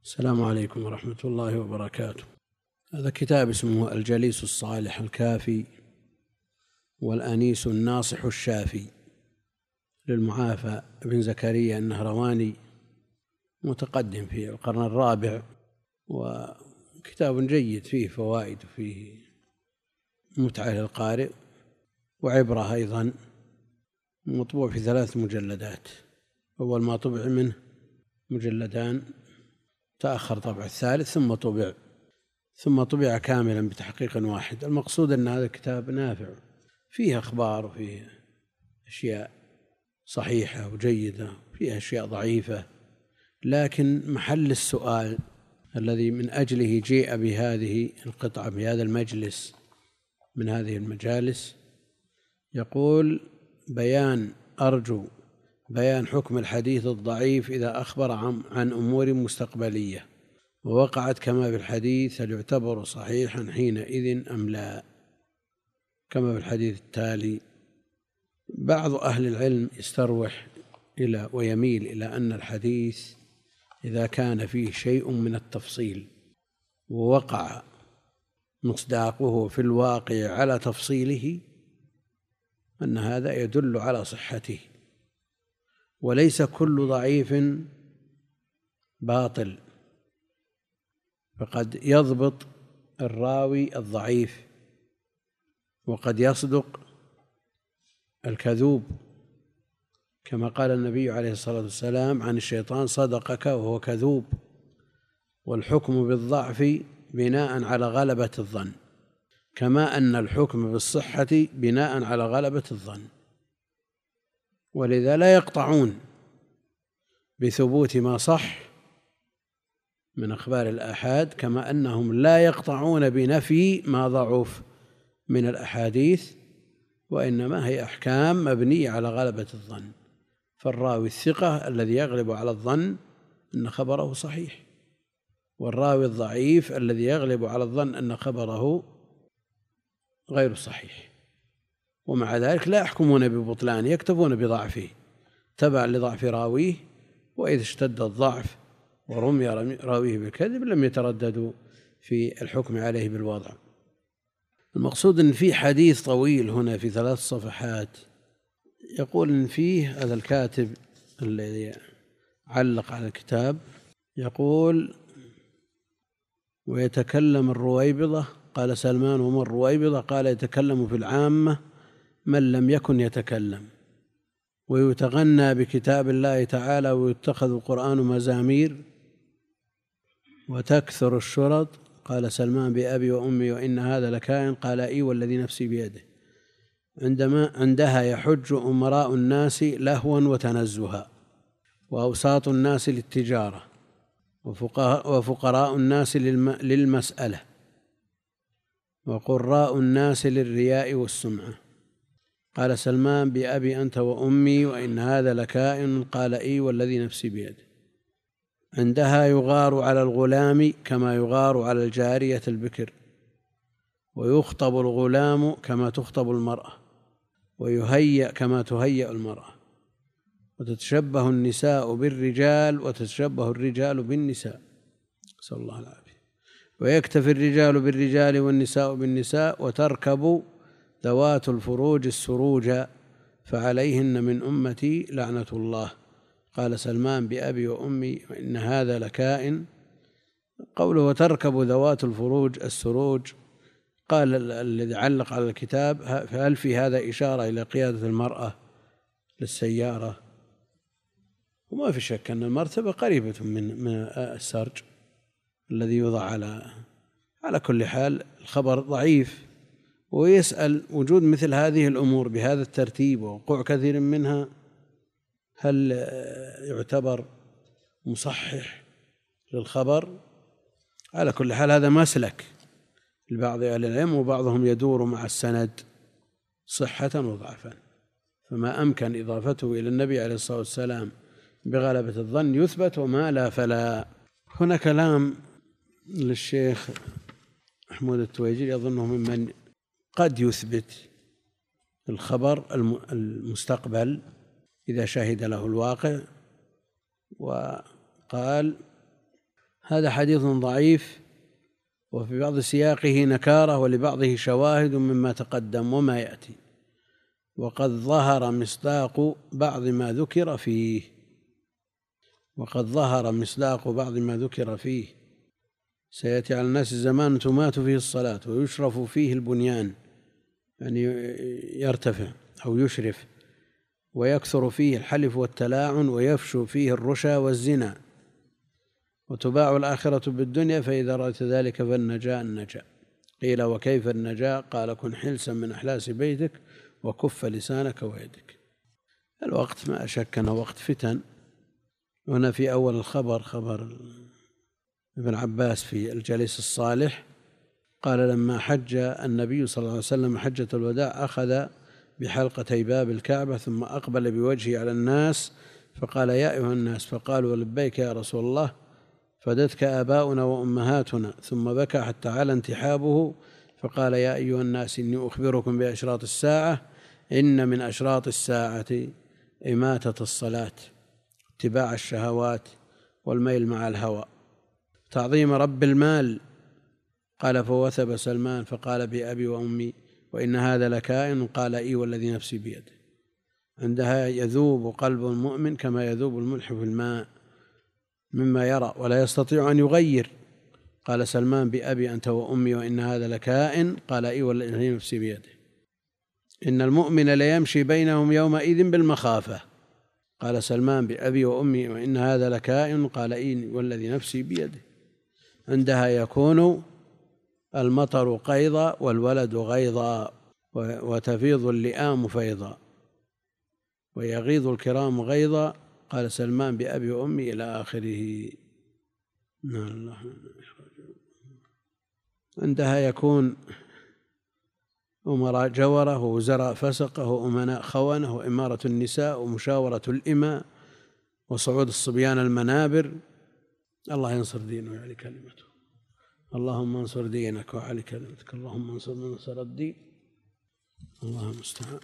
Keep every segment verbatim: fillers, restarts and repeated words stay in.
السلام عليكم ورحمة الله وبركاته. هذا كتاب اسمه الجليس الصالح الكافي والأنيس الناصح الشافي للمعافى بن زكريا النهرواني، متقدم في القرن الرابع، وكتاب جيد فيه فوائد وفيه متعة للقارئ وعبرة أيضا. مطبوع في ثلاث مجلدات، أول ما طبع منه مجلدان، تأخر طبع الثالث ثم طبع ثم طبع كاملا بتحقيق واحد. المقصود أن هذا الكتاب نافع، فيه أخبار وفيه أشياء صحيحة وجيدة، فيه أشياء ضعيفة، لكن محل السؤال الذي من أجله جيء بهذه القطعة بهذا المجلس من هذه المجالس، يقول: بيان أرجو بيان حكم الحديث الضعيف إذا أخبر عن أمور مستقبلية ووقعت كما في الحديث، هل يعتبر صحيحا حينئذ أم لا؟ كما في الحديث التالي. بعض أهل العلم يستروح إلى ويميل إلى أن الحديث إذا كان فيه شيء من التفصيل ووقع مصداقه في الواقع على تفصيله، أن هذا يدل على صحته، وليس كل ضعيف باطل، فقد يضبط الراوي الضعيف وقد يصدق الكذوب، كما قال النبي عليه الصلاة والسلام عن الشيطان: صدقك وهو كذوب. والحكم بالضعف بناء على غلبة الظن، كما أن الحكم بالصحة بناء على غلبة الظن، ولذا لا يقطعون بثبوت ما صح من أخبار الآحاد، كما أنهم لا يقطعون بنفي ما ضعف من الأحاديث، وإنما هي أحكام مبنية على غلبة الظن. فالراوي الثقة الذي يغلب على الظن أن خبره صحيح، والراوي الضعيف الذي يغلب على الظن أن خبره غير صحيح، ومع ذلك لا يحكمون ببطلانه، يكتفون بضعفه تبعا لضعف راويه، وإذا اشتد الضعف ورمي راويه بالكذب لم يترددوا في الحكم عليه بالوضع. المقصود أن في حديث طويل هنا في ثلاث صفحات، يقول إن فيه هذا الكاتب الذي علق على الكتاب، يقول: ويتكلم الرويبضة. قال سلمان: وما الرويبضة؟ قال: يتكلم في العامة من لم يكن يتكلم، ويتغنى بكتاب الله تعالى، ويتخذ القرآن مزامير، وتكثر الشرط. قال سلمان: بأبي وأمي وإن هذا لكائن. قال: إي والذي نفسي بيده. عندما عندها يحج أمراء الناس لهوا وتنزها، وأوساط الناس للتجارة، وفقراء الناس للمسألة، وقراء الناس للرياء والسمعة. قال سلمان: بأبي أنت وأمي وإن هذا لكائن. قال: إي والذي نفسي بيده. عندها يغار على الغلام كما يغار على الجارية البكر، ويخطب الغلام كما تخطب المرأة، ويهيأ كما تهيأ المرأة، وتتشبه النساء بالرجال وتتشبه الرجال بالنساء، نسأل الله العافية، ويكتفي الرجال بالرجال والنساء بالنساء، وتركب ذوات الفروج السروج، فعليهن من أمتي لعنة الله. قال سلمان: بأبي وأمي وإن هذا لكائن. قوله وتركب ذوات الفروج السروج، قال الذي علق على الكتاب: هل في هذا إشارة إلى قيادة المرأة للسيارة؟ وما في شك أن المرتبة قريبة من من السرج الذي يوضع على على كل حال. الخبر ضعيف، ويسأل وجود مثل هذه الأمور بهذا الترتيب ووقوع كثير منها، هل يعتبر مصحح للخبر؟ على كل حال هذا مسلك لبعض أهل العلم، وبعضهم يدور مع السند صحة وضعفا، فما أمكن إضافته إلى النبي عليه الصلاة والسلام بغلبة الظن يثبت، وما لا فلا. هنا كلام للشيخ محمود التويجري، يظنه ممن قد يثبت الخبر المستقبل إذا شهد له الواقع، وقال: هذا حديث ضعيف، وفي بعض سياقه نكارة، ولبعضه شواهد مما تقدم وما يأتي، وقد ظهر مصداق بعض ما ذكر فيه وقد ظهر مصداق بعض ما ذكر فيه سيأتي على الناس زمان تمات فيه الصلاة ويشرف فيه البنيان، يعني يرتفع أو يشرف، ويكثر فيه الحلف والتلاعن، ويفشو فيه الرشا والزنا، وتباع الآخرة بالدنيا، فإذا رأيت ذلك فالنجاة النجاة. قيل وكيف النجاة؟ قال كن حلسا من أحلاس بيتك وكف لسانك ويدك. الوقت ما شك أنه وقت فتن. هنا في أول الخبر خبر ابن عباس في الجليس الصالح قال لما حج النبي صلى الله عليه وسلم حجة الوداع أخذ بحلقتي باب الكعبة ثم أقبل بوجهه على الناس فقال يا أيها الناس، فقالوا لبيك يا رسول الله، فدتك آباؤنا وأمهاتنا، ثم بكى حتى على انتحابه فقال يا أيها الناس إني أخبركم بأشراط الساعة، إن من أشراط الساعة إماتة الصلاة، اتباع الشهوات، والميل مع الهوى، تعظيم رب المال. قال فوثب سلمان فقال بأبي وأمي وإن هذا لكائن، قال إي والذي نفسي بيده. عندها يذوب قلب المؤمن كما يذوب الملح في الماء مما يرى ولا يستطيع أن يغير. قال سلمان بأبي أنت وأمي وإن هذا لكائن، قال إي والذي نفسي بيده. إن المؤمن ليمشي بينهم يومئذ بالمخافة. قال سلمان بأبي وأمي وإن هذا لكائن، قال إي والذي نفسي بيده. عندها يكون المطر قيضا والولد غيضا، وتفيض اللئام فيضا، ويغيظ الكرام غيظا. قال سلمان بأبي وأمي إلى آخره. عندها يكون أمراء جورة، ووزراء فسقة، وأمناء خونة، وإمارة النساء، ومشاورة الإماء، وصعود الصبيان المنابر. الله ينصر دينه ويعلي كلمته. اللهم انصر دينك وعلي كلمتك. اللهم انصر من نصر الدين. اللهم المستعان.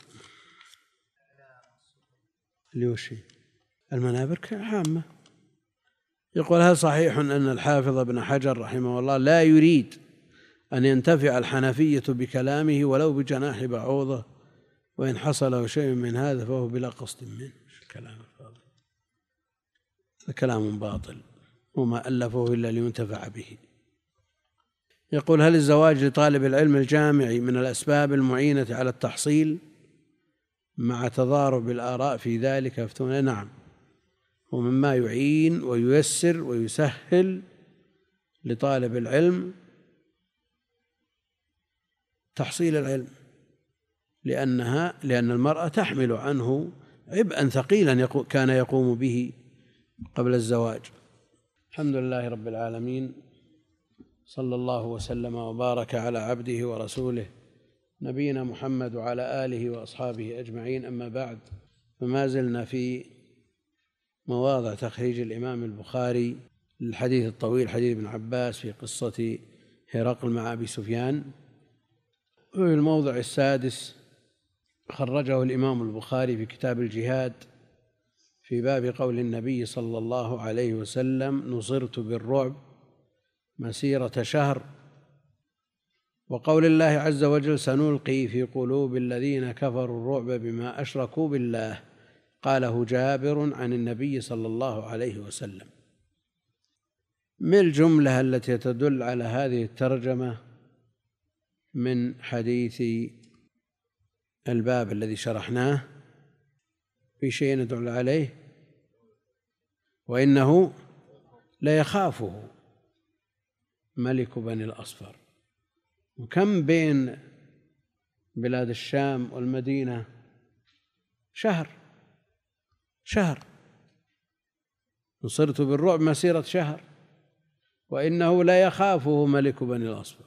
ليوشي المنابر عامة. يقول هل صحيح أن الحافظ ابن حجر رحمه الله لا يريد أن ينتفع الحنفية بكلامه ولو بجناح بعوضة، وإن حصل شيء من هذا فهو بلا قصد منه؟ الكلام الفاضل هذا كلام باطل، وما ألفه إلا لينتفع به. يقول هل الزواج لطالب العلم الجامعي من الأسباب المعينة على التحصيل مع تضارب الآراء في ذلك؟ أفتون نعم، ومما يعين وييسر ويسهل لطالب العلم تحصيل العلم، لأنها لأن المرأة تحمل عنه عبئا ثقيلا كان يقوم به قبل الزواج. الحمد لله رب العالمين، صلى الله وسلم وبارك على عبده ورسوله نبينا محمد وعلى آله وأصحابه أجمعين. أما بعد، فما زلنا في مواضع تخريج الإمام البخاري للحديث الطويل حديث ابن عباس في قصة هرقل مع أبي سفيان. وفي الموضع السادس خرجه الإمام البخاري في كتاب الجهاد في باب قول النبي صلى الله عليه وسلم نصرت بالرعب مسيرة شهر، وقول الله عز وجل سنلقي في قلوب الذين كفروا الرعب بما أشركوا بالله. قاله جابر عن النبي صلى الله عليه وسلم. من الجملة التي تدل على هذه الترجمة من حديث الباب الذي شرحناه، في شيء ندل عليه، وإنه لا يخافه ملك بني الأصفر. وكم بين بلاد الشام والمدينة؟ شهر شهر نصرت بالرعب مسيرة شهر، وإنه لا يخافه ملك بني الأصفر.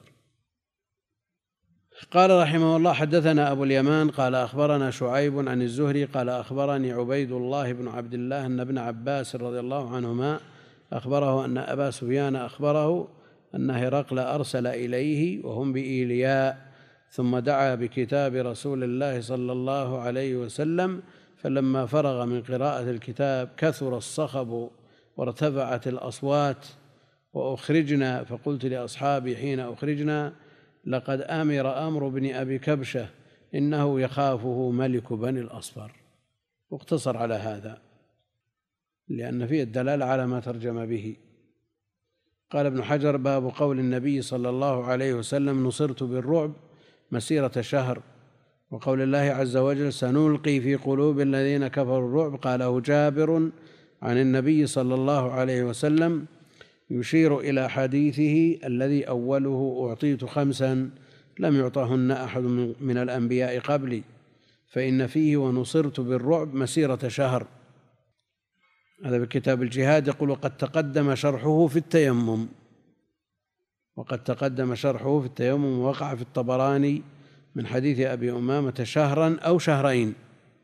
قال رحمه الله حدثنا أبو اليمان قال أخبرنا شعيب عن الزهري قال أخبرني عبيد الله بن عبد الله أن ابن عباس رضي الله عنهما أخبره أن أبا سفيان أخبره أن هرقل أرسل إليه وهم بإيلياء، ثم دعا بكتاب رسول الله صلى الله عليه وسلم، فلما فرغ من قراءة الكتاب كثر الصخب وارتفعت الأصوات وأخرجنا فقلت لأصحابي حين أخرجنا لقد آمر أمر بن أبي كبشة إنه يخافه ملك بني الأصفر، واقتصر على هذا لأن فيه الدلالة على ما ترجم به. قال ابن حجر: باب قول النبي صلى الله عليه وسلم: نصرت بالرعب مسيرة شهر، وقول الله عز وجل: سنلقي في قلوب الذين كفروا الرعب. قاله جابر عن النبي صلى الله عليه وسلم يشير إلى حديثه الذي أوله: أعطيت خمسا لم يعطهن أحد من الأنبياء قبلي، فإن فيه: ونصرت بالرعب مسيرة شهر. هذا بكتاب الجهاد. يقول: وقد تقدم شرحه في التيمم وقد تقدم شرحه في التيمم وقع في الطبراني من حديث أبي أمامة شهرا أو شهرين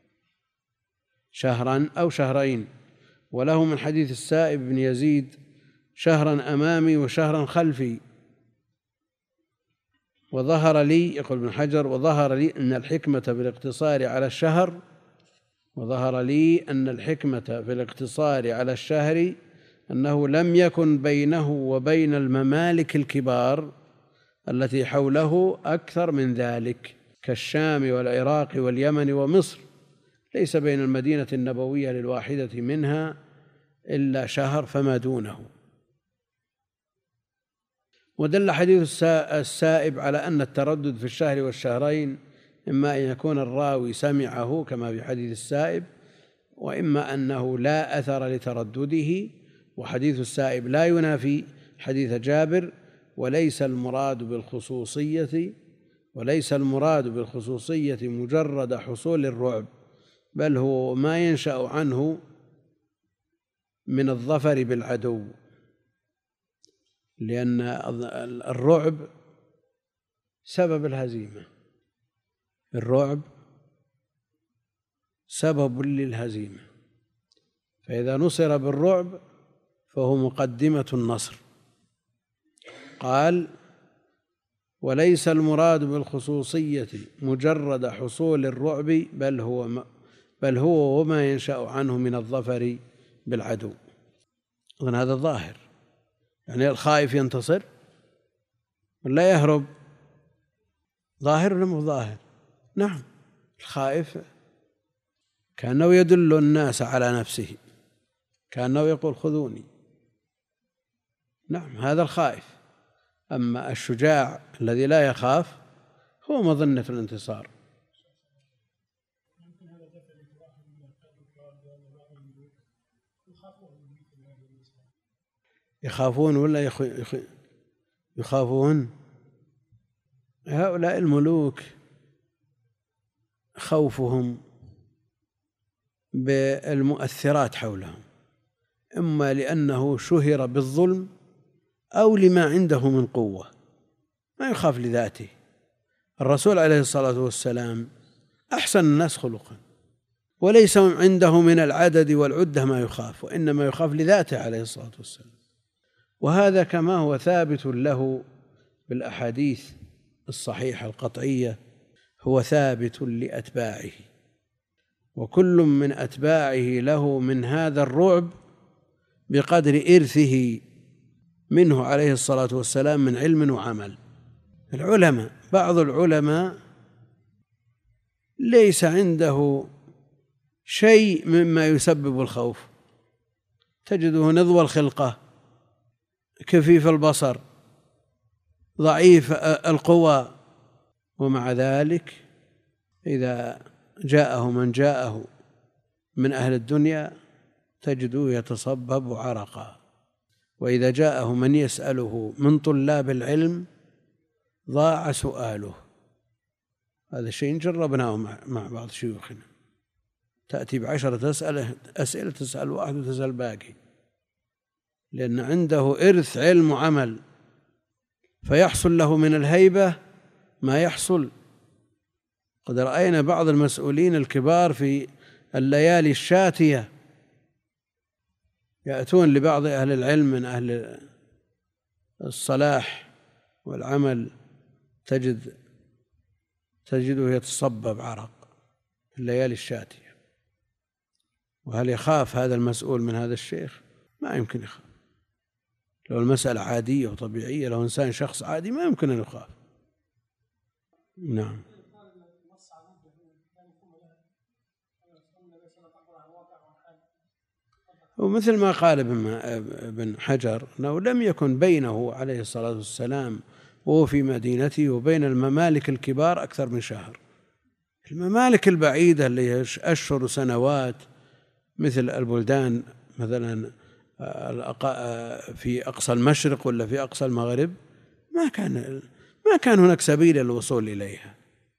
شهرا أو شهرين وله من حديث السائب بن يزيد شهرا أمامي وشهرا خلفي. وظهر لي، يقول ابن حجر: وظهر لي أن الحكمة في الاقتصار على الشهر وظهر لي أن الحكمة في الاقتصار على الشهر أنه لم يكن بينه وبين الممالك الكبار التي حوله أكثر من ذلك كالشام والعراق واليمن ومصر، ليس بين المدينة النبوية للواحدة منها إلا شهر فما دونه. ودل حديث السائب على أن التردد في الشهر والشهرين إما أن يكون الراوي سمعه كما في حديث السائب، وإما أنه لا أثر لتردده. وحديث السائب لا ينافي حديث جابر. وليس المراد بالخصوصية وليس المراد بالخصوصية مجرد حصول الرعب، بل هو ما ينشأ عنه من الظفر بالعدو، لأن الرعب سبب الهزيمة الرعب سبب للهزيمة، فإذا نصر بالرعب فهو مقدمة النصر. قال: وليس المراد بالخصوصية مجرد حصول الرعب، بل هو بل هو وما ينشأ عنه من الظفر بالعدو. إذن هذا الظاهر، يعني الخائف ينتصر ولا يهرب؟ ظاهر ولا مو ظاهر؟ نعم، الخائف كأنه يدل الناس على نفسه، كأنه يقول: خذوني. نعم، هذا الخائف. أما الشجاع الذي لا يخاف هو مظنة الانتصار. يخافون ولا يخ... يخ... يخافون؟ هؤلاء الملوك خوفهم بالمؤثرات حولهم، إما لأنه شهر بالظلم أو لما عنده من قوة، ما يخاف لذاته. الرسول عليه الصلاة والسلام أحسن الناس خلقا، وليس عنده من العدد والعدة ما يخاف، وإنما يخاف لذاته عليه الصلاة والسلام. وهذا كما هو ثابت له بالأحاديث الصحيحة القطعية هو ثابت لأتباعه، وكل من أتباعه له من هذا الرعب بقدر إرثه منه عليه الصلاة والسلام من علم وعمل. العلماء، بعض العلماء ليس عنده شيء مما يسبب الخوف، تجده نضو الخلقة، كفيف البصر، ضعيف القوى، ومع ذلك إذا جاءه من جاءه من أهل الدنيا تجده يتصبب عرقا، وإذا جاءه من يسأله من طلاب العلم ضاع سؤاله. هذا شيء جربناه مع بعض شيوخنا، تأتي بعشرة أسئلة أسئلة تسأل واحد وتسأل باقي، لأن عنده إرث علم وعمل، فيحصل له من الهيبة ما يحصل. قد رأينا بعض المسؤولين الكبار في الليالي الشاتية يأتون لبعض أهل العلم من أهل الصلاح والعمل، تجد تجده يتصبب عرق في الليالي الشاتية. وهل يخاف هذا المسؤول من هذا الشيخ؟ ما يمكن يخاف. لو المسألة عادية وطبيعية، لو إنسان شخص عادي ما يمكن أن يخاف. نعم. ومثل ما قال ابن حجر أنه لم يكن بينه عليه الصلاة والسلام وهو في مدينته وبين الممالك الكبار أكثر من شهر. الممالك البعيدة اللي أشهر سنوات مثل البلدان مثلا في أقصى المشرق ولا في أقصى المغرب ما كان ما كان هناك سبيل للوصول إليها،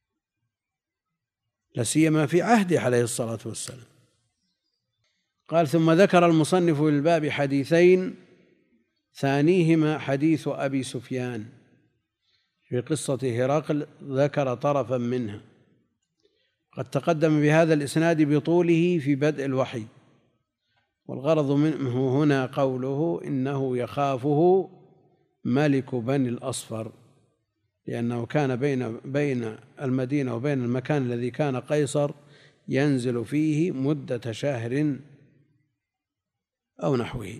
لا سيما في عهده عليه الصلاة والسلام. قال: ثم ذكر المصنف في الباب حديثين، ثانيهما حديث أبي سفيان في قصة هرقل، ذكر طرفا منها، قد تقدم بهذا الإسناد بطوله في بدء الوحي، والغرض منه هنا قوله إنه يخافه ملك بني الأصفر، لأنه كان بين بين المدينة وبين المكان الذي كان قيصر ينزل فيه مدة شهر أو نحوه.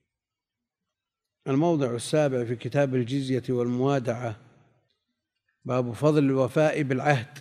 الموضع السابع في كتاب الجزية والموادعة، باب فضل الوفاء بالعهد.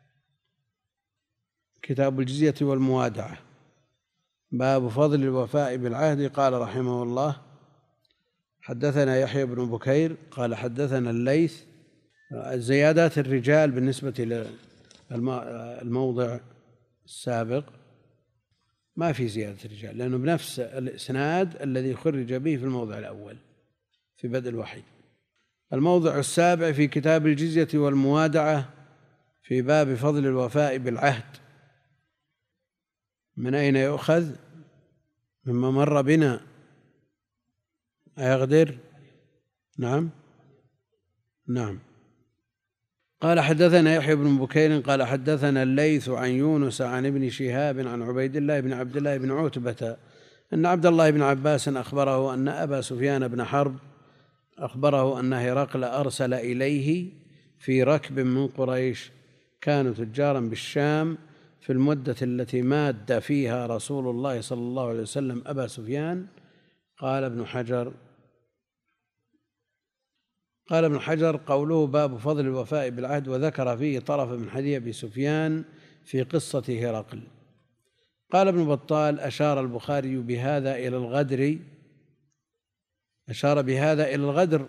كتاب الجزية والموادعة باب فضل الوفاء بالعهد. قال رحمه الله: حدثنا يحيى بن بكير قال حدثنا الليث. زيادات الرجال بالنسبة للموضع السابق ما في زيادة الرجال، لأنه بنفس الإسناد الذي خرج به في الموضع الأول في بدء الوحي. الموضع السابع في كتاب الجزية والموادعة في باب فضل الوفاء بالعهد. من أين يؤخذ؟ مما مر بنا. أيقدر؟ نعم نعم. قال حدثنا يحيى بن بكير قال حدثنا الليث عن يونس عن ابن شهاب عن عبيد الله بن عبد الله بن عتبة أن عبد الله بن عباس أخبره أن أبا سفيان بن حرب أخبره أن هرقل أرسل إليه في ركب من قريش كانوا تجارا بالشام في المدة التي ماد فيها رسول الله صلى الله عليه وسلم أبا سفيان. قال ابن حجر قال ابن حجر قوله باب فضل الوفاء بالعهد، وذكر فيه طرف من حديث أبي سفيان في قصة هرقل. قال ابن بطال: أشار البخاري بهذا إلى الغدر أشار بهذا إلى الغدر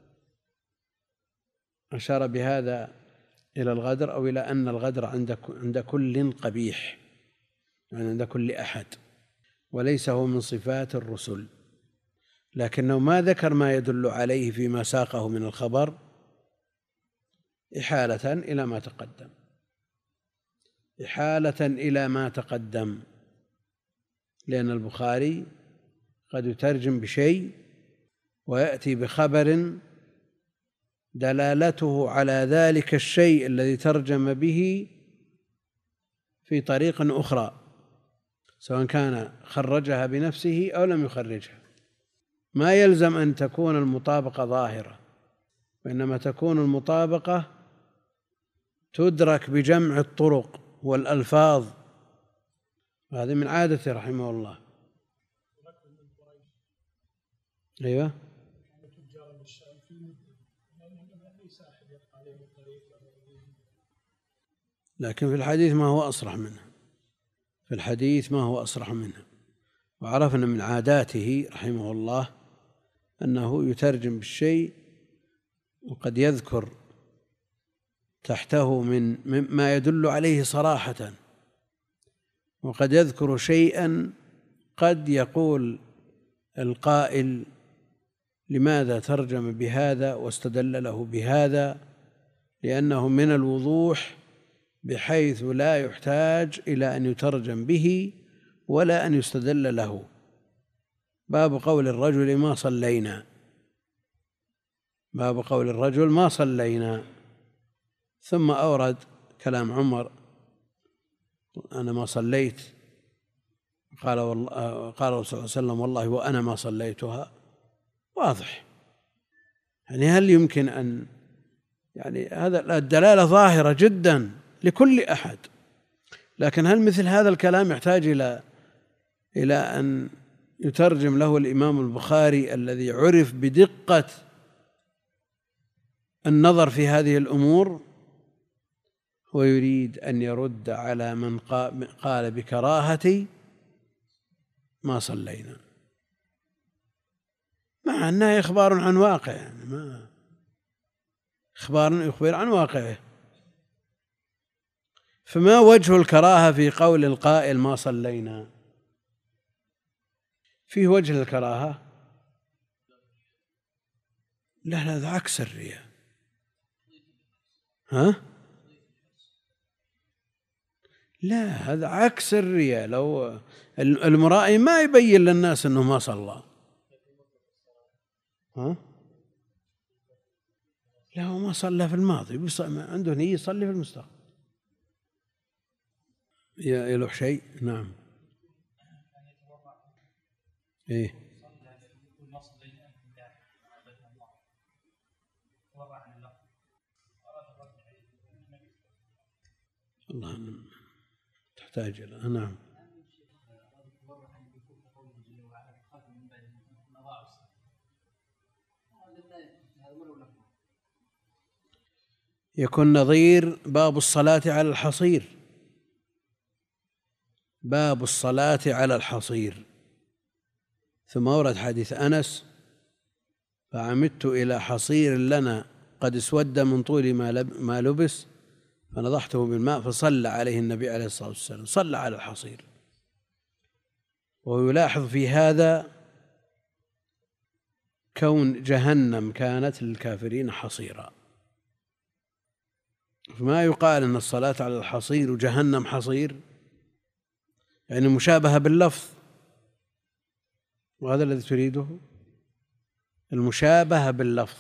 أشار بهذا إلى الغدر أو إلى أن الغدر عند عند كل قبيح، يعني عند كل أحد، وليس هو من صفات الرسل، لكنه ما ذكر ما يدل عليه فيما ساقه من الخبر إحالة إلى ما تقدم إحالة إلى ما تقدم لأن البخاري قد يترجم بشيء ويأتي بخبر دلالته على ذلك الشيء الذي ترجم به في طريق أخرى، سواء كان خرجها بنفسه أو لم يخرجها. ما يلزم أن تكون المطابقة ظاهرة، وإنما تكون المطابقة تدرك بجمع الطرق والألفاظ، هذه من عادته رحمه الله. أيوة. لكن في الحديث ما هو أصرح منه في الحديث ما هو أصرح منه وعرفنا من عاداته رحمه الله أنه يترجم بالشيء وقد يذكر تحته من ما يدل عليه صراحة، وقد يذكر شيئا قد يقول القائل لماذا ترجم بهذا واستدل له بهذا، لأنه من الوضوح بحيث لا يحتاج إلى أن يترجم به ولا أن يستدل له. باب قول الرجل ما صلينا باب قول الرجل ما صلينا ثم أورد كلام عمر: أنا ما صليت. قال والله قال الرسول صلى الله عليه وسلم: والله وأنا ما صليتها. واضح، يعني هل يمكن أن يعني هذا الدلالة ظاهرة جدا لكل أحد، لكن هل مثل هذا الكلام يحتاج إلى إلى أن يترجم له الإمام البخاري الذي عرف بدقة النظر في هذه الأمور، ويريد أن يرد على من قال بكراهة ما صلينا، مع أنها إخبار عن واقع، يعني ما إخبار يخبر عن واقعه. فما وجه الكراهة في قول القائل ما صلينا؟ فيه وجه الكراهة؟ لا لا، هذا عكس الرياء. ها؟ لا، هذا عكس الرياء. لو المرائي ما يبين للناس أنه ما صلى. ها؟ لا، هو ما صلى في الماضي، عنده نية يصلي في المستقبل. يله شيء؟ نعم. إيه؟ الله تحتاج إلى. نعم. يكون نظير باب الصلاة على الحصير، باب الصلاة على الحصير. ثم ورد حديث أنس: فعمدت إلى حصير لنا قد اسود من طول ما لبس فنضحته بالماء فصلى عليه النبي عليه الصلاة والسلام، صلى على الحصير. ويلاحظ في هذا كون جهنم كانت للكافرين حصيرا، فما يقال أن الصلاة على الحصير وجهنم حصير، يعني مشابهة باللفظ، وهذا الذي تريده، المشابهة باللفظ.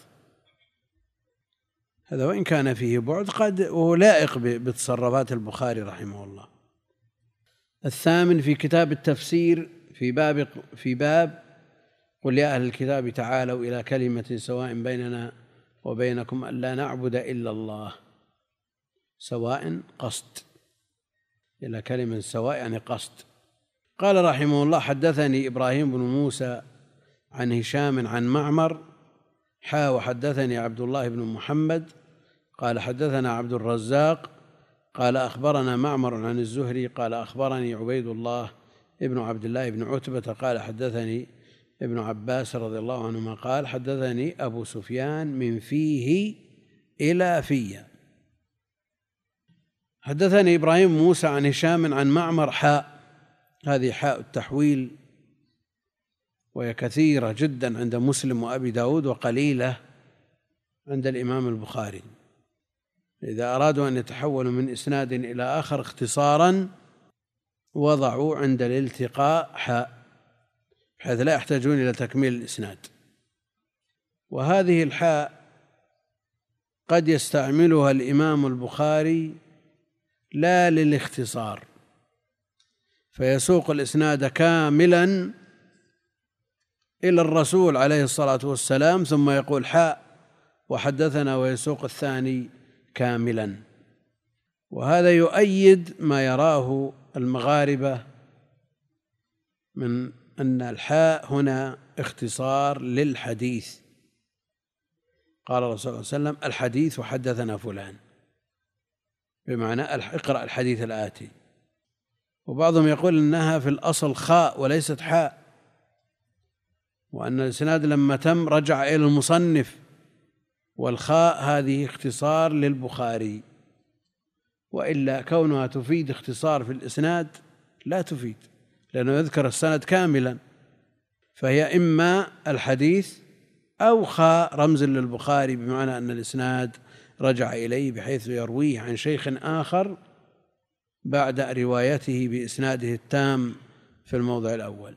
هذا وإن كان فيه بعد قد وهو لائق بتصرفات البخاري رحمه الله. الثامن في كتاب التفسير في باب في باب قل يا أهل الكتاب تعالوا إلى كلمة سواء بيننا وبينكم ألا نعبد إلا الله. سواء قصد، إلى كلمة سواء يعني قصد. قال رحمه الله: حدثني إبراهيم بن موسى عن هشام عن معمر حا وحدثني عبد الله بن محمد قال حدثنا عبد الرزاق قال أخبرنا معمر عن الزهري قال أخبرني عبيد الله ابن عبد الله بن عتبة قال حدثني ابن عباس رضي الله عنهما قال حدثني أبو سفيان من فيه إلى فيه. حدثني إبراهيم موسى عن هشام عن معمر حاء، هذه حاء التحويل، وهي كثيرة جدا عند مسلم وأبي داود وقليلة عند الإمام البخاري. إذا أرادوا أن يتحولوا من إسناد إلى آخر اختصارا وضعوا عند الالتقاء حاء بحيث لا يحتاجون إلى تكميل الإسناد. وهذه الحاء قد يستعملها الإمام البخاري لا للاختصار، فيسوق الإسناد كاملا إلى الرسول عليه الصلاة والسلام ثم يقول حاء وحدثنا، ويسوق الثاني كاملا. وهذا يؤيد ما يراه المغاربة من أن الحاء هنا اختصار للحديث. قال الرسول صلى الله عليه وسلم: الحديث وحدثنا فلان، بمعنى اقرأ الحديث الآتي. وبعضهم يقول إنها في الأصل خاء وليست حاء، وأن الإسناد لما تم رجع إلى المصنف، والخاء هذه اختصار للبخاري، وإلا كونها تفيد اختصار في الإسناد لا تفيد، لأنه يذكر السند كاملا، فهي إما الحديث أو خاء رمز للبخاري، بمعنى أن الإسناد رجع إليه بحيث يرويه عن شيخ آخر بعد روايته بإسناده التام في الموضع الأول.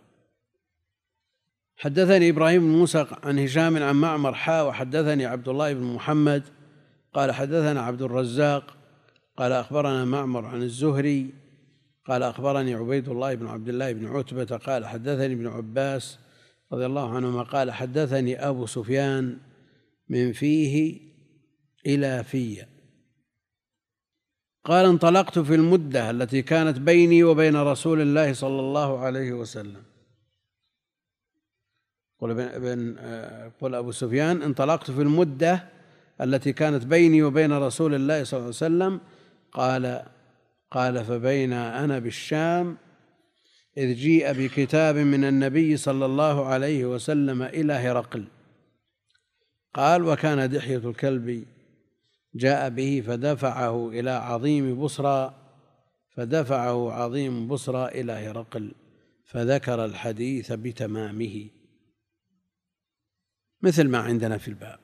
حدثني إبراهيم بن موسى عن هشام عن معمر حا وحدثني عبد الله بن محمد قال حدثنا عبد الرزاق قال أخبرنا معمر عن الزهري قال أخبرني عبيد الله بن عبد الله بن عتبة قال حدثني ابن عباس رضي الله عنهما قال حدثني أبو سفيان من فيه إلى فيه. قال: انطلقت في المدة التي كانت بيني وبين رسول الله صلى الله عليه وسلم، يقول أبو سفيان: انطلقت في المدة التي كانت بيني وبين رسول الله صلى الله عليه وسلم. قال قال فبين أنا بالشام إذ جيء بكتاب من النبي صلى الله عليه وسلم إلى هرقل. قال: وكان دحية الكلب جاء به فدفعه إلى عظيم بصرى فدفعه عظيم بصرى إلى هرقل، فذكر الحديث بتمامه مثل ما عندنا في الباب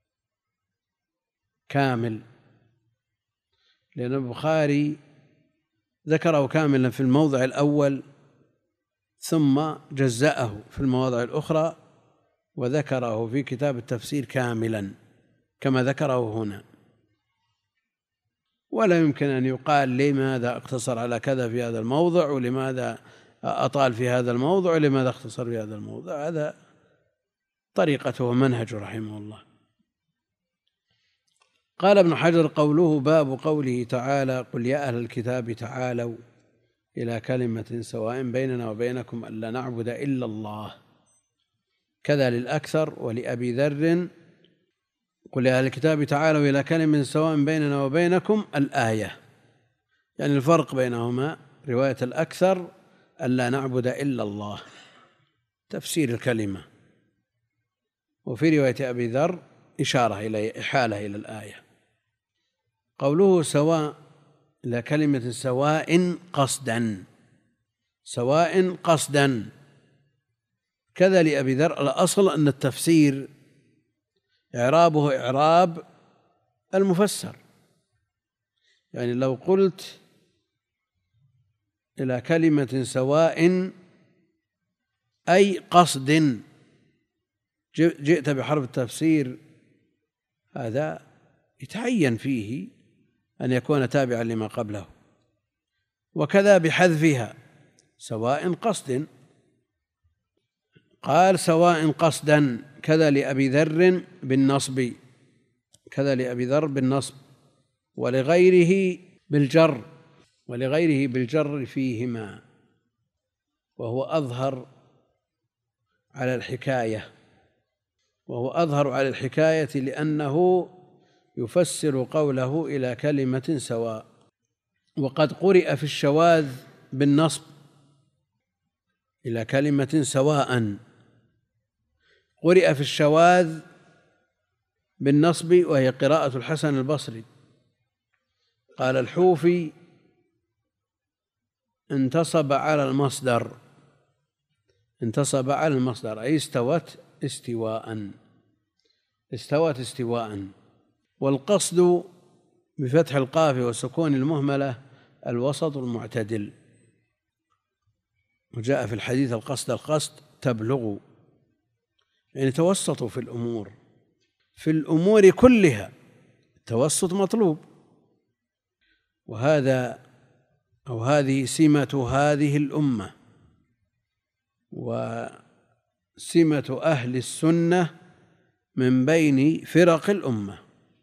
كامل، لأن البخاري ذكره كاملا في الموضع الأول ثم جزأه في المواضع الأخرى وذكره في كتاب التفسير كاملا كما ذكره هنا. ولا يمكن أن يقال لماذا اقتصر على كذا في هذا الموضع، ولماذا أطال في هذا الموضع، ولماذا اختصر في هذا الموضع. هذا طريقته ومنهجه رحمه الله. قال ابن حجر: قوله باب قوله تعالى: قل يا أهل الكتاب تعالوا إلى كلمة سواء بيننا وبينكم ألا نعبد إلا الله. كذا للأكثر ولأبي ذر: قل يا أهل الكتاب تعالوا إلى كلمة سواء بيننا وبينكم الآية، يعني الفرق بينهما رواية الأكثر ألا نعبد إلا الله تفسير الكلمة، وفي رواية أبي ذر إشارة إلى إحالة إلى الآية. قوله سواء إلى كلمة سواء قصدا، سواء قصدا كذا لأبي ذر. الأصل أن التفسير إعرابه إعراب المفسر، يعني لو قلت إلى كلمة سواء أي قصد جئت بحرف التفسير، هذا يتعين فيه أن يكون تابعا لما قبله. وكذا بحذفها سواء قصد. قال سواء قصدا كذا لأبي ذر بالنصب، كذا لأبي ذر بالنصب، ولغيره بالجر، ولغيره بالجر فيهما، وهو أظهر على الحكاية، وهو أظهر على الحكاية لأنه يفسر قوله إلى كلمة سواء. وقد قرئ في الشواذ بالنصب إلى كلمة سواء، قرئ في الشواذ بالنصب وهي قراءة الحسن البصري. قال الحوفي: انتصب على المصدر، انتصب على المصدر أي استوت استواء، استوت استواء. والقصد بفتح القاف وسكون المهملة الوسط المعتدل. وجاء في الحديث: القصد القصد تبلغ، يعني توسطوا في الأمور، في الأمور كلها التوسط مطلوب. وهذا أو هذه سمة هذه الأمة وسمة أهل السنة من بين فرق الأمة.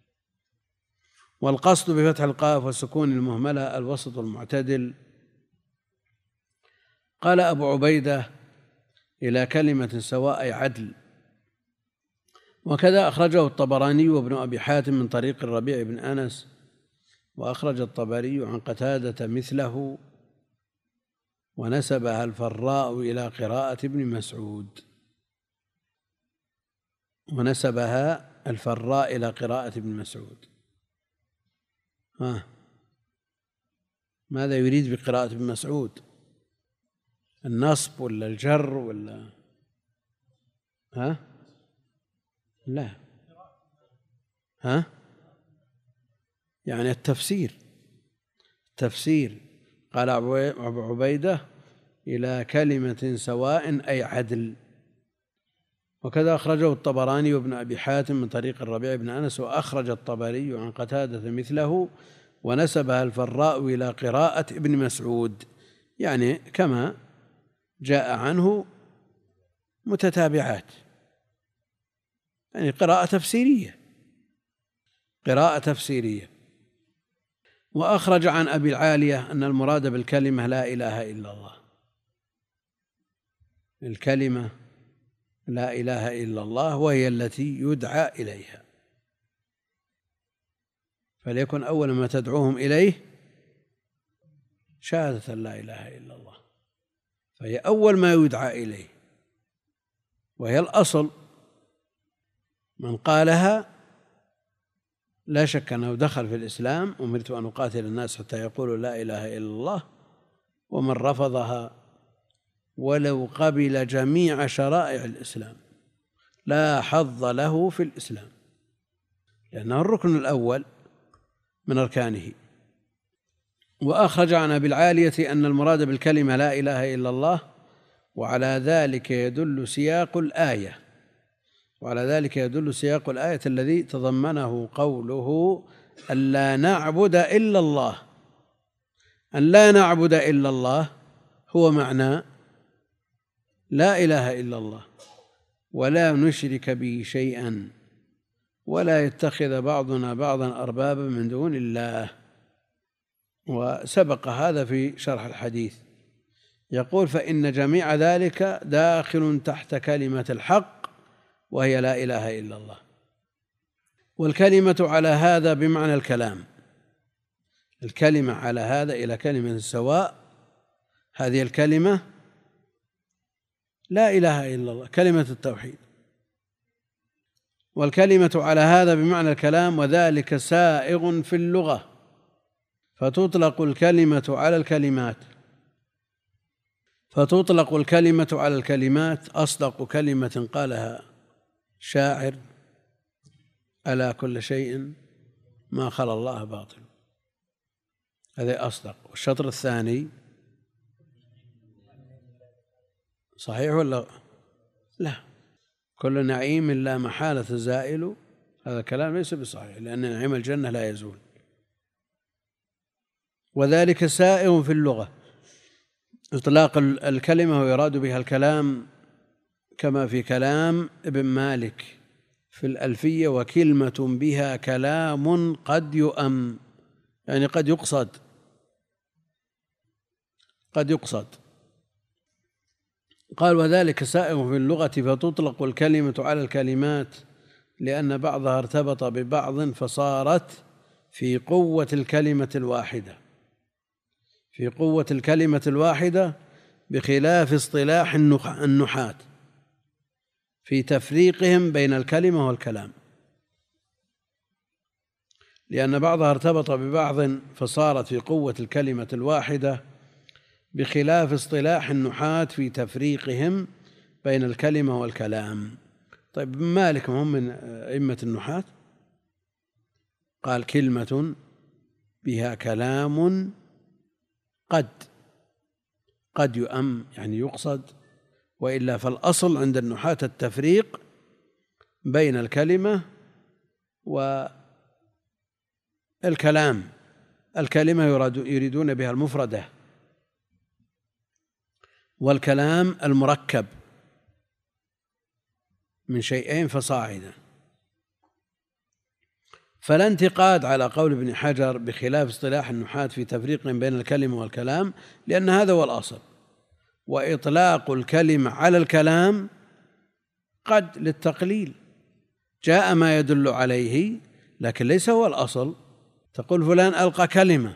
والقصد بفتح القاف والسكون المهملة الوسط المعتدل. قال أبو عبيدة: إلى كلمة سواء أي عدل. وكذا أخرجه الطبراني وابن أبي حاتم من طريق الربيع بن أنس، وأخرج الطبري عن قتادة مثله، ونسبها الفراء إلى قراءة ابن مسعود، ونسبها الفراء إلى قراءة ابن مسعود. ها ماذا يريد بقراءة ابن مسعود؟ النصب ولا الجر ولا ها لا ها يعني التفسير، التفسير. قال أبو عبيدة: إلى كلمة سواء أي عدل. وكذا أخرجه الطبراني وابن أبي حاتم من طريق الربيع بن أنس، وأخرج الطبري عن قتادة مثله، ونسبها الفراء إلى قراءة ابن مسعود، يعني كما جاء عنه متتابعات، يعني قراءة تفسيرية، قراءة تفسيرية. وأخرج عن أبي العالية أن المراد بالكلمة لا إله إلا الله، الكلمة لا إله إلا الله وهي التي يدعى إليها، فليكن أول ما تدعوهم إليه شهادة لا إله إلا الله، فهي أول ما يدعى إليه وهي الأصل. من قالها لا شك أنه دخل في الإسلام، أمرت أن أقاتل الناس حتى يقولوا لا إله إلا الله، ومن رفضها ولو قبل جميع شرائع الإسلام لا حظ له في الإسلام، لأنه الركن الأول من أركانه. وأخرج عن أبي العالية أن المراد بالكلمة لا إله إلا الله، وعلى ذلك يدل سياق الآية وعلى ذلك يدل سياق الآية الذي تضمنه قوله أن لا نعبد إلا الله. أن لا نعبد إلا الله هو معنى لا إله إلا الله، ولا نشرك به شيئا، ولا يتخذ بعضنا بعضا أربابا من دون الله. وسبق هذا في شرح الحديث، يقول فإن جميع ذلك داخل تحت كلمة الحق وهي لا إله إلا الله. والكلمة على هذا بمعنى الكلام، الكلمة على هذا إلى كلمة سواء، هذه الكلمة لا إله إلا الله كلمة التوحيد. والكلمة على هذا بمعنى الكلام، وذلك سائغ في اللغة، فتطلق الكلمة على الكلمات فتطلق الكلمة على الكلمات أصدق كلمة قالها شاعر: ألا كل شيء ما خلا الله باطل. هذا أصدق. والشطر الثاني صحيح ولا لا؟ كل نعيم لا محالة زائل، هذا كلام ليس بصحيح، لأن نعيم الجنة لا يزول. وذلك سائغ في اللغة، إطلاق الكلمة ويراد بها الكلام، كما في كلام ابن مالك في الألفية: وكلمة بها كلام قد يؤم، يعني قد يقصد قد يقصد قال وذلك سائغ في اللغة، فتطلق الكلمة على الكلمات لأن بعضها ارتبط ببعض فصارت في قوة الكلمة الواحدة في قوة الكلمة الواحدة بخلاف اصطلاح النحاة في تفريقهم بين الكلمة والكلام، لأن بعضها ارتبط ببعض فصارت في قوة الكلمة الواحدة بخلاف اصطلاح النحاة في تفريقهم بين الكلمة والكلام. طيب مالك هم من أئمة النحاة، قال كلمة بها كلام قد قد يؤم، يعني يقصد، وإلا فالأصل عند النحاة التفريق بين الكلمة والكلام. الكلمة يريدون بها المفردة، والكلام المركب من شيئين فصاعدا. فلا انتقاد على قول ابن حجر بخلاف اصطلاح النحاة في تفريق بين الكلمة والكلام، لأن هذا هو الأصل. وإطلاق الكلمة على الكلام قد للتقليل، جاء ما يدل عليه لكن ليس هو الأصل. تقول فلان ألقى كلمة،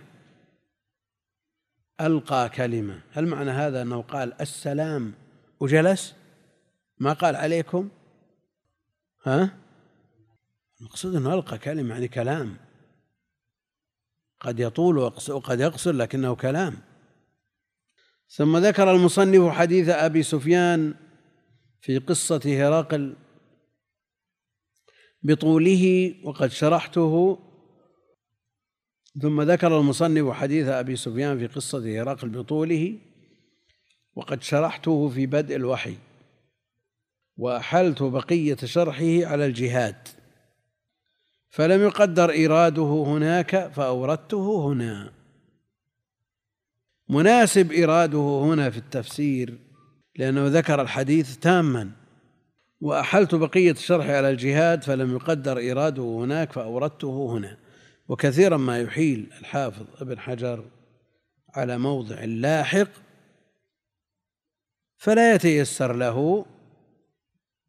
ألقى كلمة، هل معنى هذا أنه قال السلام وجلس، ما قال عليكم؟ ها؟ المقصود أنه ألقى كلمة، يعني كلام قد يطول وقد يقصر لكنه كلام. ثم ذكر المصنف حديث أبي سفيان في قصة هرقل بطوله وقد شرحته. ثم ذكر المصنف حديث أبي سفيان في قصة هرقل بطوله وقد شرحته في بدء الوحي، وأحلت بقية شرحه على الجهاد، فلم يقدر إيراده هناك فأوردته هنا. مناسب إيراده هنا في التفسير لأنه ذكر الحديث تاما، وأحلت بقية الشرح على الجهاد فلم يقدر إيراده هناك فأوردته هنا. وكثيرا ما يحيل الحافظ ابن حجر على موضع لاحق فلا يتيسر له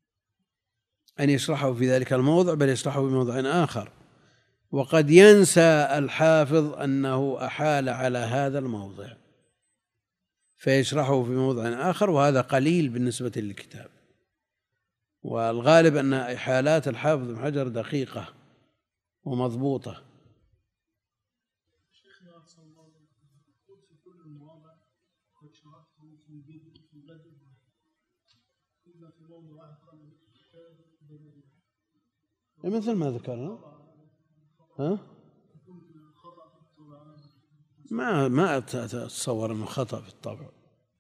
أن يشرحه في ذلك الموضع، بل يشرحه في موضع آخر، وقد ينسى الحافظ أنه أحال على هذا الموضع فيشرحه في موضع آخر، وهذا قليل بالنسبة للكتاب. والغالب أن إحالات الحافظ بن حجر دقيقة ومضبوطة. مثل ما ذكرنا، ها؟ ما ما أتصور أنه خطأ في الطبع.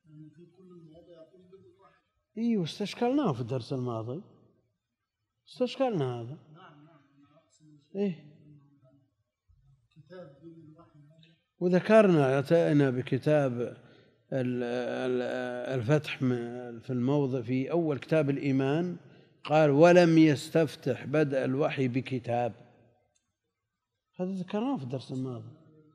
إيه، واستشكلناه في الدرس الماضي، استشكلنا هذا. إيه، وذكرنا أتينا بكتاب الفتح في الموضع في أول كتاب الإيمان، قال ولم يستفتح بدء الوحي بكتاب، هذا ذكرناه في الدرس الماضي.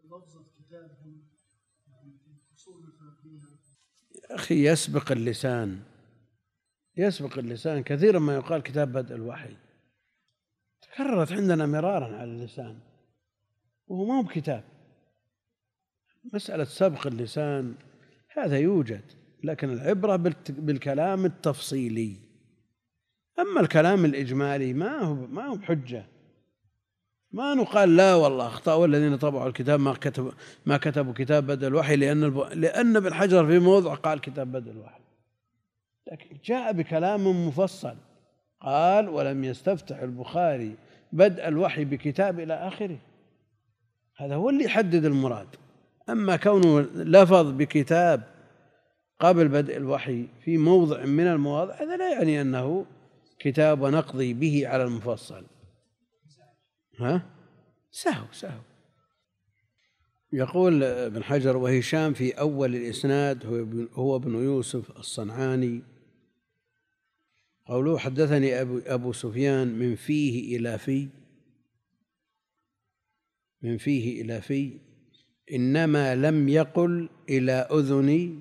يا أخي يسبق اللسان، يسبق اللسان كثيرا ما يقال كتاب بدء الوحي، تكررت عندنا مرارا على اللسان وهو ما هو بكتاب. مسألة سبق اللسان هذا يوجد، لكن العبرة بالكلام التفصيلي، أما الكلام الإجمالي ما هو ما هو بحجة. ما نقال لا والله أخطأوا الذين طبعوا الكتاب ما كتبوا ما كتبوا كتاب بدء الوحي لأن الب... لأن ابن حجر في موضع قال كتاب بدء الوحي، لكن جاء بكلام مفصل، قال ولم يستفتح البخاري بدء الوحي بكتاب إلى آخره. هذا هو اللي يحدد المراد. أما كونه لفظ بكتاب قبل بدء الوحي في موضع من المواضع هذا لا يعني أنه كتاب ونقضي به على المفصل. ها؟ سهو سهو. يقول ابن حجر وهشام في أول الإسناد هو ابن يوسف الصنعاني. قوله حدثني أبو سفيان من فيه إلى في، من فيه إلى في، إنما لم يقل إلى أذني.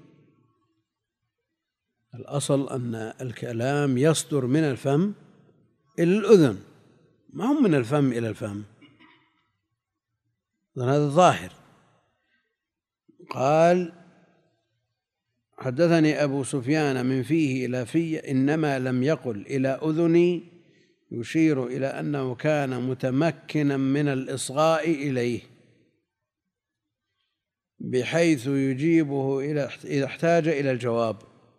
الأصل أن الكلام يصدر من الفم إلى الأذن، ما هم من الفم إلى الفم، هذا الظاهر. قال حدثني أبو سفيان من فيه إلى في إنما لم يقل إلى أذني، يشير إلى أنه كان متمكنا من الإصغاء إليه بحيث يجيبه إذا احتاج إلى الجواب.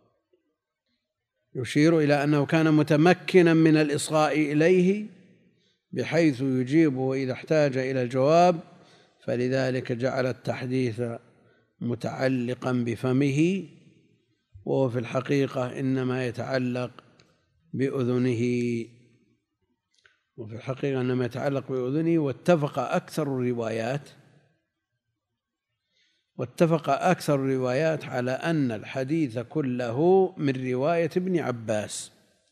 يشير إلى أنه كان متمكنا من الإصغاء إليه بحيث يجيبه إذا احتاج إلى الجواب، فلذلك جعل التحديث متعلقا بفمه، وهو في الحقيقة إنما يتعلق بأذنه، وفي الحقيقة إنما يتعلق بأذنه. واتفق أكثر الروايات واتفق أكثر الروايات على أن الحديث كله من رواية ابن عباس،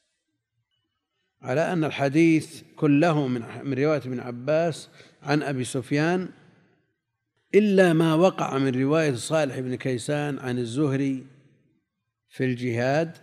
على أن الحديث كله من رواية ابن عباس عن أبي سفيان، إلا ما وقع من رواية صالح بن كيسان عن الزهري في الجهاد،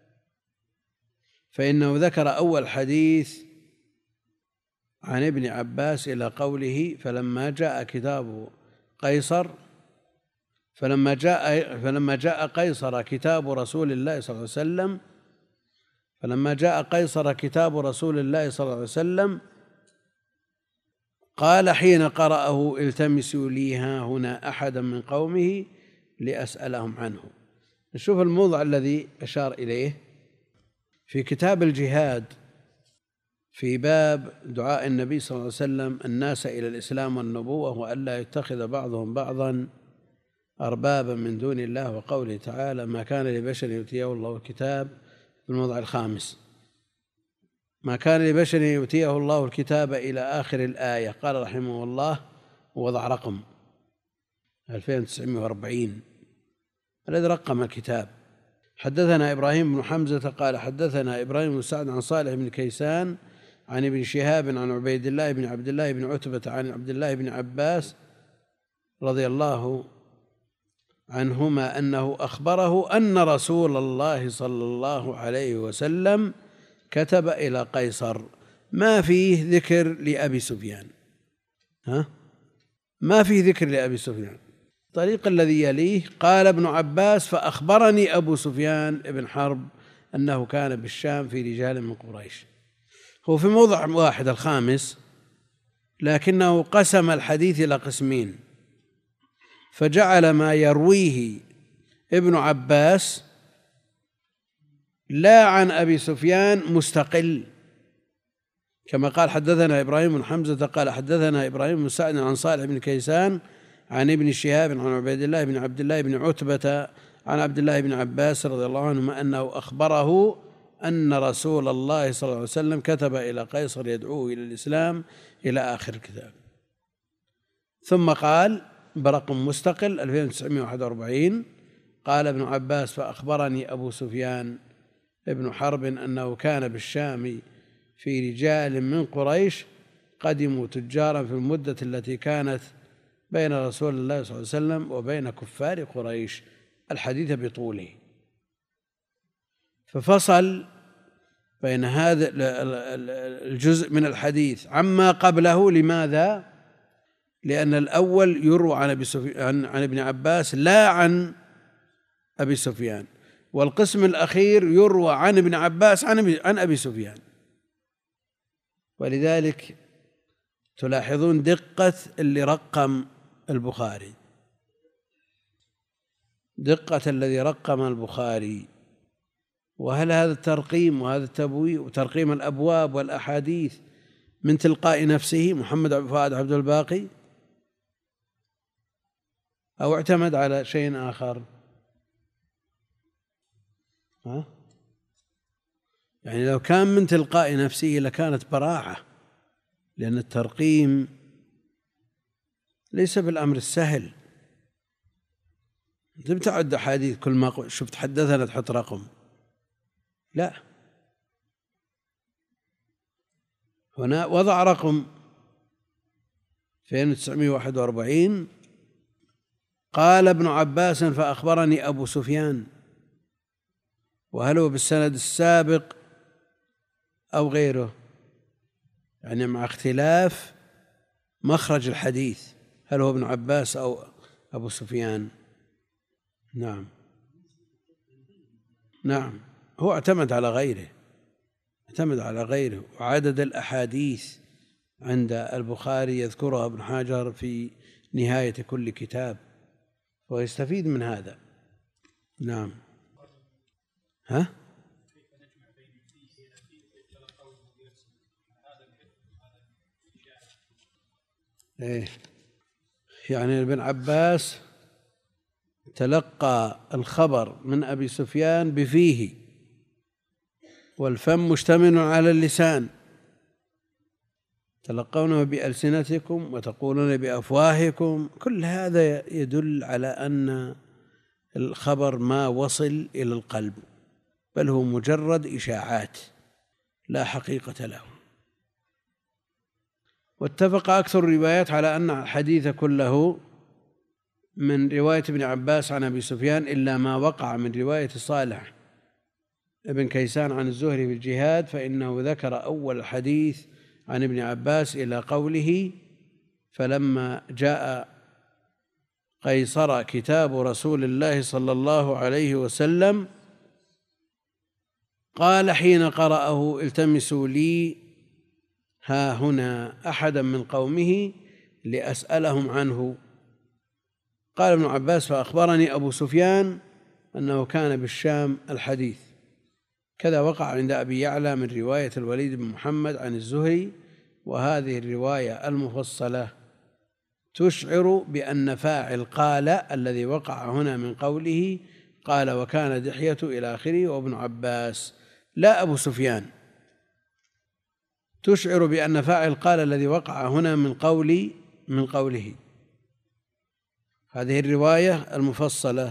فإنه ذكر أول حديث عن ابن عباس إلى قوله فلما جاء كتاب قيصر فلما جاء فلما جاء قيصر كتاب رسول الله صلى الله عليه وسلم فلما جاء قيصر كتاب رسول الله صلى الله عليه وسلم قال حين قرأه التمسوا لي ها هنا أحدا من قومه لأسألهم عنه. نشوف الموضع الذي أشار إليه في كتاب الجهاد في باب دعاء النبي صلى الله عليه وسلم الناس إلى الإسلام والنبوة وألا يتخذ بعضهم بعضا أربابا من دون الله، وقوله تعالى ما كان لبشر يؤتيه الله الكتاب في الموضع الخامس، ما كان لبشر يؤتيه الله الكتاب إلى آخر الآية. قال رحمه الله ووضع رقم ألفين وتسعمائة وأربعين الذي رقم الكتاب. حدثنا إبراهيم بن حمزة قال حدثنا إبراهيم بن سعد عن صالح بن كيسان عن ابن شهاب عن عبيد الله بن عبد الله بن عتبة عن عبد الله بن عباس رضي الله عنهما أنه أخبره أن رسول الله صلى الله عليه وسلم كتب إلى قيصر، ما فيه ذكر لأبي سفيان، ها ما فيه ذكر لأبي سفيان. الطريق الذي يليه قال ابن عباس فأخبرني أبو سفيان بن حرب أنه كان بالشام في رجال من قريش. هو في موضع واحد الخامس، لكنه قسم الحديث إلى قسمين، فجعل ما يرويه ابن عباس لا عن أبي سفيان مستقل، كما قال حدثنا إبراهيم بن حمزة قال حدثنا إبراهيم بن سعد عن صالح بن كيسان عن ابن شهاب عن عبيد الله بن عبد الله بن عتبة عن عبد الله بن عباس رضي الله عنهما أنه أخبره أن رسول الله صلى الله عليه وسلم كتب إلى قيصر يدعوه إلى الإسلام إلى آخر الكتاب. ثم قال برقم مستقل ألفين وتسعمائة وواحد وأربعين قال ابن عباس فأخبرني أبو سفيان ابن حرب أنه كان بالشام في رجال من قريش قدموا تجارا في المدة التي كانت بين رسول الله صلى الله عليه وسلم وبين كفار قريش، الحديث بطوله. ففصل بين هذا الجزء من الحديث عما قبله. لماذا؟ لأن الأول يروى عن أبي سفيان عن ابن عباس لا عن أبي سفيان، والقسم الأخير يروى عن ابن عباس عن أبي سفيان. ولذلك تلاحظون دقة اللي رقم البخاري، دقة الذي رقم البخاري. وهل هذا الترقيم وهذا التبويب وترقيم الأبواب والأحاديث من تلقاء نفسه محمد فؤاد عبد الباقي، أو اعتمد على شيء آخر؟ ها؟ يعني لو كان من تلقاء نفسه لكانت براعة، لأن الترقيم ليس بالأمر السهل. لم تعد أحاديث كل ما شفت حدثنا تحط رقم، لا، هنا وضع رقم ألفين وتسعمائة وواحد وأربعين قال ابن عباس فأخبرني أبو سفيان، وهل هو بالسند السابق أو غيره؟ يعني مع اختلاف مخرج الحديث، هل هو ابن عباس أو أبو سفيان؟ نعم نعم هو اعتمد على غيره، اعتمد على غيره. وعدد الأحاديث عند البخاري يذكرها ابن حجر في نهاية كل كتاب، ويستفيد من هذا. نعم. ها؟ إيه، يعني ابن عباس تلقى الخبر من أبي سفيان بفيه، والفم مشتمل على اللسان، تلقونه بألسنتكم وتقولون بأفواهكم. كل هذا يدل على أن الخبر ما وصل إلى القلب، بل هو مجرد إشاعات لا حقيقة له. واتفق أكثر الروايات على أن الحديث كله من رواية ابن عباس عن أبي سفيان، إلا ما وقع من رواية صالح ابن كيسان عن الزهري في الجهاد، فإنه ذكر أول الحديث عن ابن عباس إلى قوله فلما جاء قيصر كتاب رسول الله صلى الله عليه وسلم قال حين قرأه التمسوا لي ها هنا أحدا من قومه لأسألهم عنه. قال ابن عباس فأخبرني أبو سفيان أنه كان بالشام الحديث. كذا وقع عند أبي يعلى من رواية الوليد بن محمد عن الزهري. وهذه الرواية المفصلة تشعر بأن فاعل قال الذي وقع هنا من قوله قال وكان دحية إلى آخره وابن عباس لا أبو سفيان، تشعر بأن فاعل قال الذي وقع هنا من قول من قوله. هذه الرواية المفصلة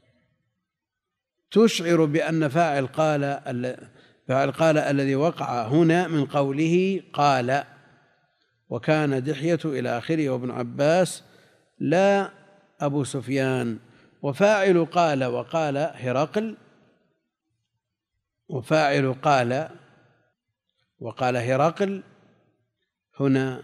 تشعر بأن فاعل قال فاعل قال الذي وقع هنا من قوله قال وكان دحية إلى آخره وابن عباس لا أبو سفيان. وفاعل قال وقال هرقل، وفاعل قال وقال هرقل هنا،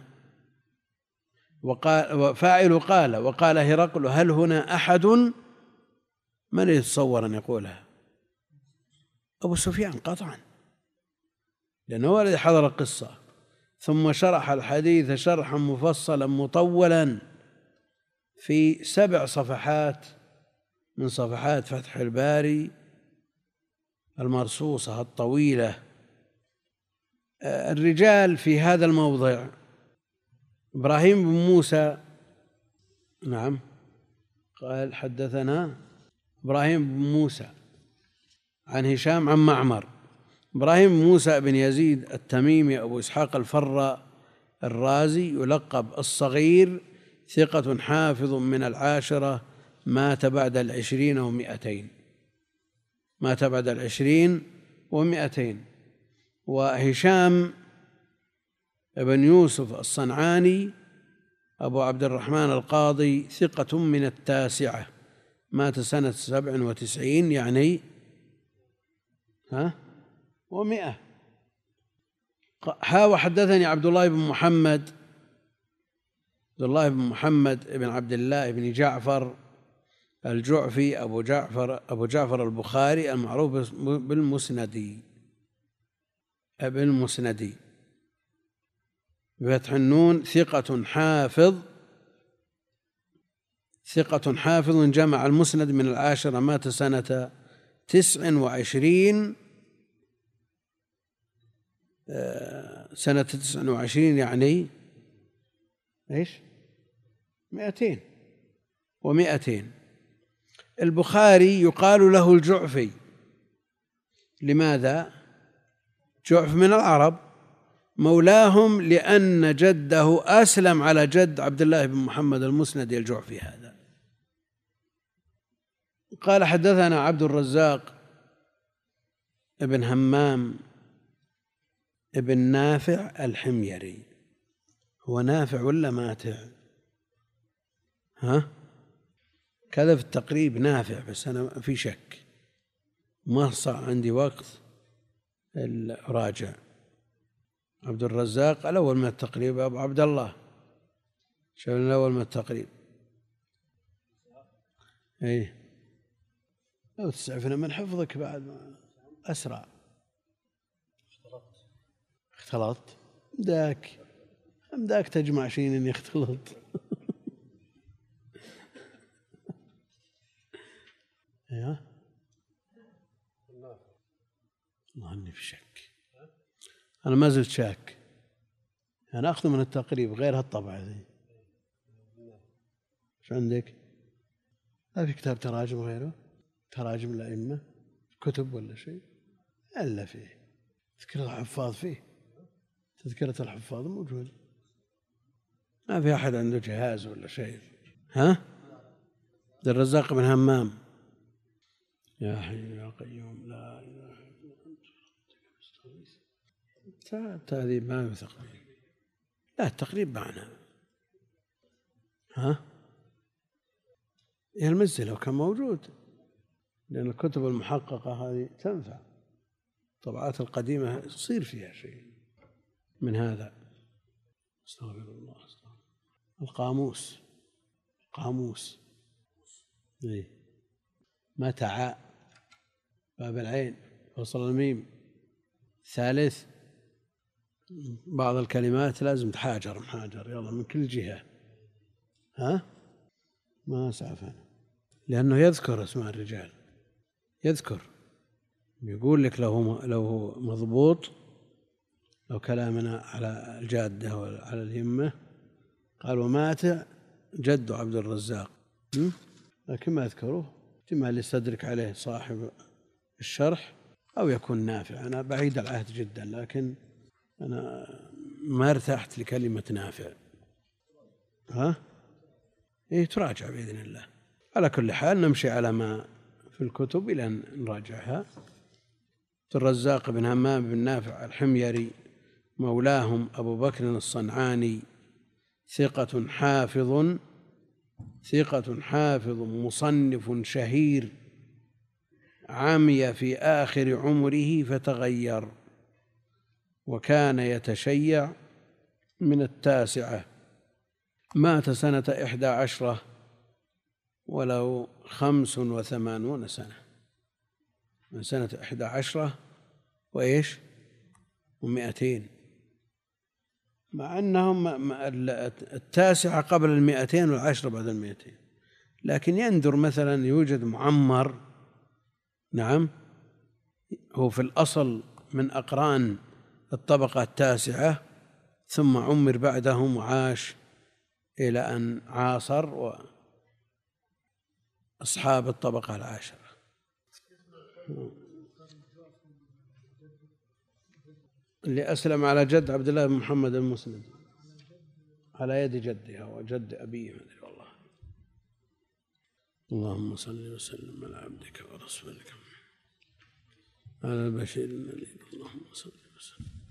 وقال فاعل قال وقال هرقل هل هنا أحد؟ من يتصور أن يقولها؟ أبو سفيان قطعا، لأنه هو الذي حضر القصة. ثم شرح الحديث شرحا مفصلا مطولا في سبع صفحات من صفحات فتح الباري المرصوصة الطويلة. الرجال في هذا الموضع: إبراهيم بن موسى، نعم، قال حدثنا إبراهيم بن موسى عن هشام عن معمر. إبراهيم بن موسى بن يزيد التميمي أبو إسحاق الفراء الرازي يلقب الصغير، ثقة حافظ من العاشرة، مات بعد العشرين ومئتين مات بعد العشرين ومئتين. وهشام بن يوسف الصنعاني أبو عبد الرحمن القاضي ثقة من التاسعة، مات سنة سبع وتسعين يعني ها ومئة. ها وحدثني عبد الله بن محمد عبد الله بن محمد بن عبد الله بن جعفر الجعفي أبو جعفر أبو جعفر البخاري المعروف بالمسندي بالمسندي بفتح النون، ثقة حافظ ثقة حافظ جمع المسند من العاشرة، مات سنة تسع وعشرين سنة تسع وعشرين يعني إيش مئتين ومئتين. البخاري يقال له الجعفي، لماذا؟ جعف من العرب، مولاهم، لأن جده أسلم على جد عبد الله بن محمد المسندي الجعفي هذا. قال حدثنا عبد الرزاق ابن همام ابن نافع الحميري. هو نافع ولا ماتع؟ ها كذا في التقريب نافع، بس أنا في شك، ما صار عندي وقت الراجع. عبد الرزاق الأول من التقريب أبو عبد الله، شوف الأول من التقريب. إيه لو تسعفنا من حفظك بعد أسرع. اختلطت مداك مداك تجمع شيء إني اختلط. ايوه والله اني في شك، انا ما زلت شاك. انا اخذ من التقريب غير هالطبعه ذي. شو عندك؟ ما في كتاب تراجم غيره؟ تراجم الائمه كتب ولا شيء؟ الا فيه تذكرة الحفاظ، فيه تذكرة الحفاظ موجود. ما في احد عنده جهاز ولا شيء. ها عبد الرزاق بن همام. يا حي يا قيوم لا اله الا انت. التهذيب ما يوثق به. لا التقريب معنا. ها يا المزي لو كان موجود، لأن الكتب المحققة هذه تنفع. الطبعات القديمة يصير فيها شيء من هذا. استغفر الله. القاموس قاموس إيه متع باب العين وصل الميم. ثالث بعض الكلمات لازم تحاجر محاجر يلا من كل جهة. ها ما أسعف أنا، لأنه يذكر اسماء الرجال، يذكر يقول لك لو لو مضبوط، لو كلامنا على الجادة وعلى الهمة قال ومات جد عبد الرزاق، لكن ما أذكره، احتمال يستدرك عليه صاحب الشرح أو يكون نافع. أنا بعيد العهد جدا، لكن أنا ما ارتحت لكلمة نافع. ها إيه تراجع بإذن الله. على كل حال نمشي على ما في الكتب إلى أن نراجعها. الرزاق بن همام بن نافع الحميري مولاهم أبو بكر الصنعاني، ثقة حافظ ثقة حافظ مصنف شهير، عمي في آخر عمره فتغير، وكان يتشيع من التاسعة. مات سنة إحدى عشرة وله خمس وثمانون سنة، من سنة إحدى عشرة وإيش ومئتين، مع أنهم التاسعة قبل المئتين والعشرة بعد المئتين، لكن يندر مثلا يوجد معمر، نعم، هو في الأصل من أقران الطبقة التاسعة ثم عمر بعدهم وعاش إلى أن عاصر أصحاب الطبقة العاشرة. اللي أسلم على جد عبد الله بن محمد المسند على يد جدها وجد أبيه، والله. اللهم صل وسلم على عبدك ورسولك على البشير النذير. اللهم صل وسلم